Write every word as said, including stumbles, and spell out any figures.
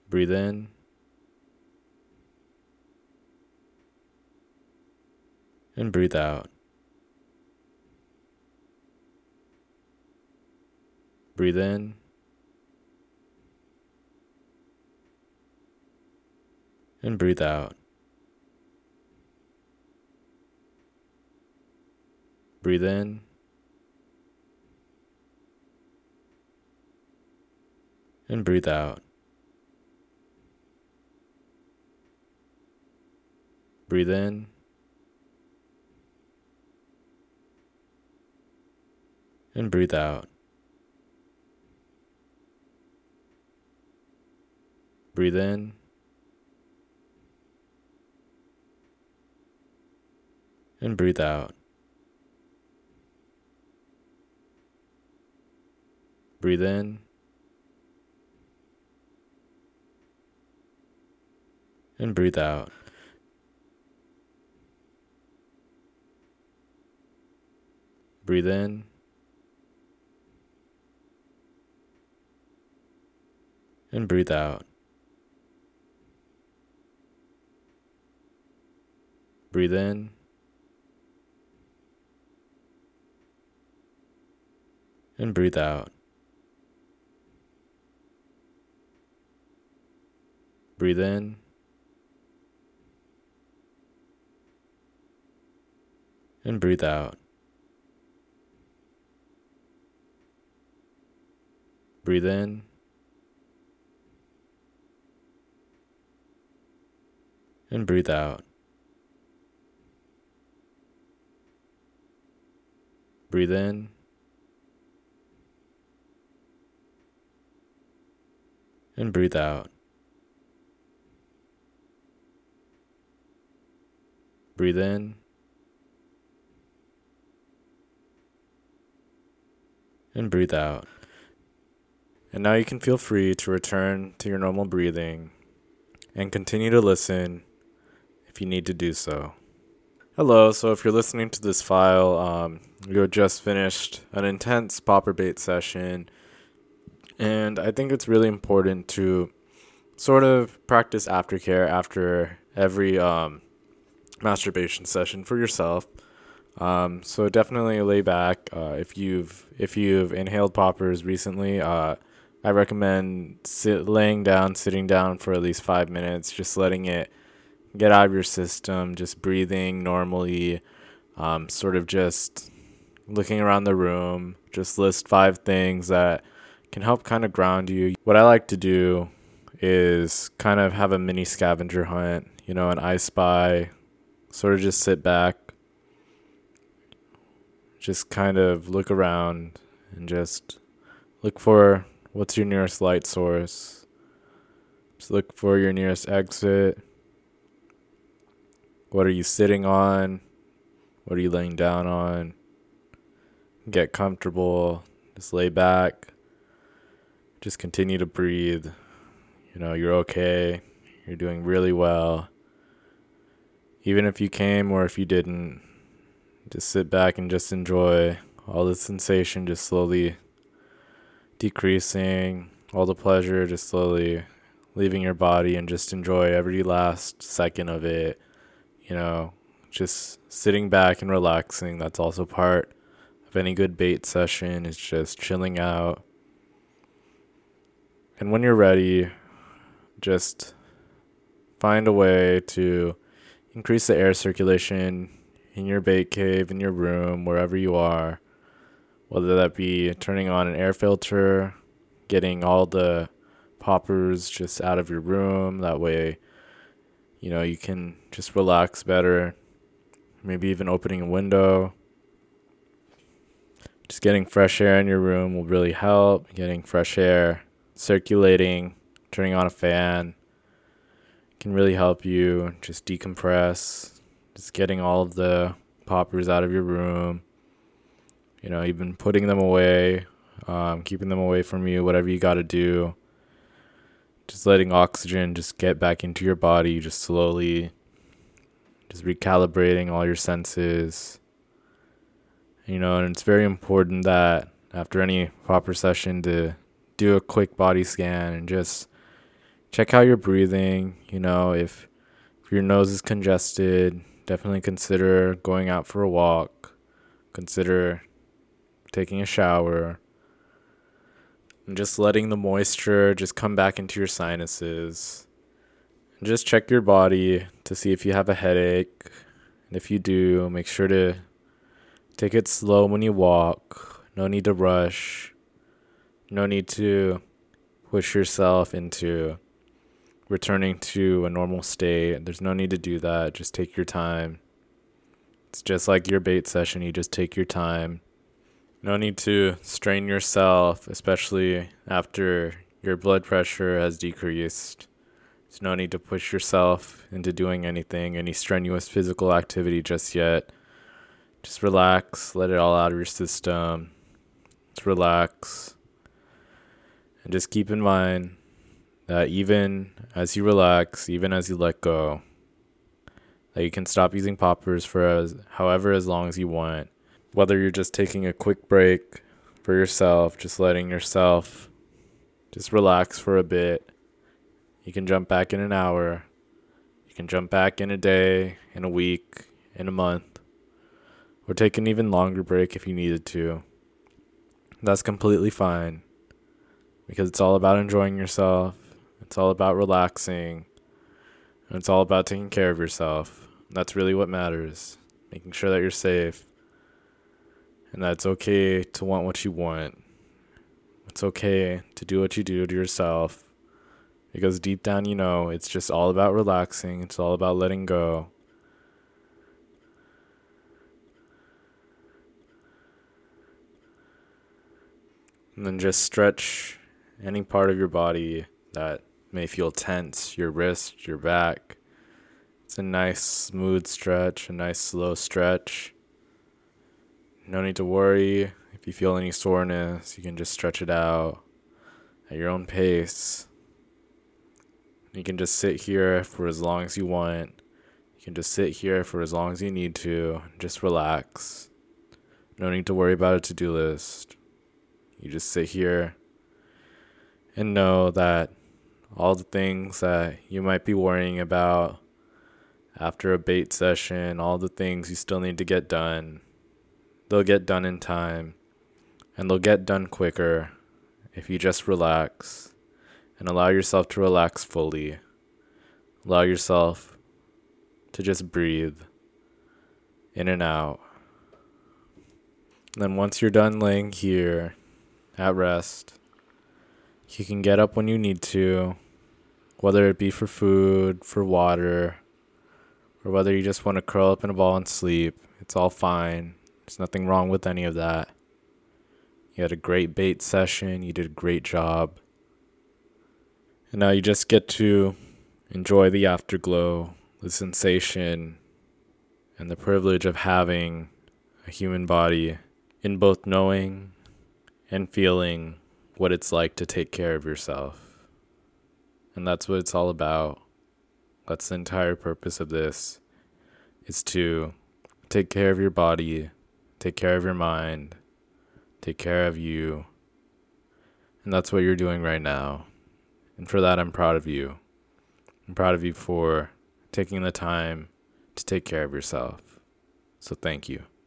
Breathe in. And breathe out. Breathe in. And breathe out. Breathe in. And breathe out. Breathe in. And breathe out. Breathe in. And breathe out. Breathe in. And breathe out. Breathe in. And breathe out. Breathe in. And breathe out. Breathe in. And breathe out. Breathe in. And breathe out. Breathe in. And breathe out. Breathe in. And breathe out. And now you can feel free to return to your normal breathing and continue to listen if you need to do so. Hello, so if you're listening to this file, um, you had just finished an intense popper bait session, and I think it's really important to sort of practice aftercare after every um, masturbation session for yourself. Um, so definitely lay back. Uh, if you've if you've inhaled poppers recently, uh, I recommend sit, laying down, sitting down for at least five minutes, just letting it get out of your system, just breathing normally, um, sort of just looking around the room. Just list five things that can help kind of ground you. What I like to do is kind of have a mini scavenger hunt, you know, an I Spy, sort of just sit back, just kind of look around and just look for what's your nearest light source. Just look for your nearest exit. What are you sitting on? What are you laying down on? Get comfortable. Just lay back. Just continue to breathe. You know, you're okay. You're doing really well. Even if you came or if you didn't, just sit back and just enjoy all the sensation just slowly decreasing, all the pleasure just slowly leaving your body, and just enjoy every last second of it. You know, just sitting back and relaxing. That's also part of any good bait session, is just chilling out. And when you're ready, just find a way to increase the air circulation in your bait cave, in your room, wherever you are. Whether that be turning on an air filter, getting all the poppers just out of your room. That way, you know, you can just relax better. Maybe even opening a window. Just getting fresh air in your room will really help. Getting fresh air circulating, turning on a fan can really help you just decompress. Just getting all of the poppers out of your room. You know, you've been putting them away, um, keeping them away from you, whatever you got to do. Just letting oxygen just get back into your body, just slowly, just recalibrating all your senses. You know, and it's very important that after any popper session to do a quick body scan and just check how you're breathing. You know, if, if your nose is congested, definitely consider going out for a walk. Consider taking a shower. And just letting the moisture just come back into your sinuses. And just check your body to see if you have a headache. And if you do, make sure to take it slow when you walk. No need to rush. No need to push yourself into returning to a normal state. There's no need to do that. Just take your time. It's just like your bait session. You just take your time. No need to strain yourself, especially after your blood pressure has decreased. There's no need to push yourself into doing anything, any strenuous physical activity just yet. Just relax, let it all out of your system. Just relax. And just keep in mind that even as you relax, even as you let go, that you can stop using poppers for as however as long as you want. Whether you're just taking a quick break for yourself, just letting yourself just relax for a bit. You can jump back in an hour. You can jump back in a day, in a week, in a month. Or take an even longer break if you needed to. That's completely fine. Because it's all about enjoying yourself. It's all about relaxing. And it's all about taking care of yourself. That's really what matters. Making sure that you're safe. And that it's okay to want what you want. It's okay to do what you do to yourself. Because deep down you know it's just all about relaxing. It's all about letting go. And then just stretch any part of your body that may feel tense. Your wrist, your back. It's a nice smooth stretch, a nice slow stretch. No need to worry. If you feel any soreness, you can just stretch it out at your own pace. You can just sit here for as long as you want. You can just sit here for as long as you need to. Just relax. No need to worry about a to-do list. You just sit here and know that all the things that you might be worrying about after a bait session, all the things you still need to get done, they'll get done in time, and they'll get done quicker if you just relax and allow yourself to relax fully. Allow yourself to just breathe in and out. And then once you're done laying here at rest, you can get up when you need to, whether it be for food, for water, or whether you just want to curl up in a ball and sleep. It's all fine. There's nothing wrong with any of that. You had a great bait session. You did a great job. And now you just get to enjoy the afterglow, the sensation, and the privilege of having a human body in both knowing and feeling what it's like to take care of yourself. And that's what it's all about. That's the entire purpose of this, is to take care of your body, take care of your mind, take care of you. And that's what you're doing right now. And for that, I'm proud of you. I'm proud of you for taking the time to take care of yourself. So thank you.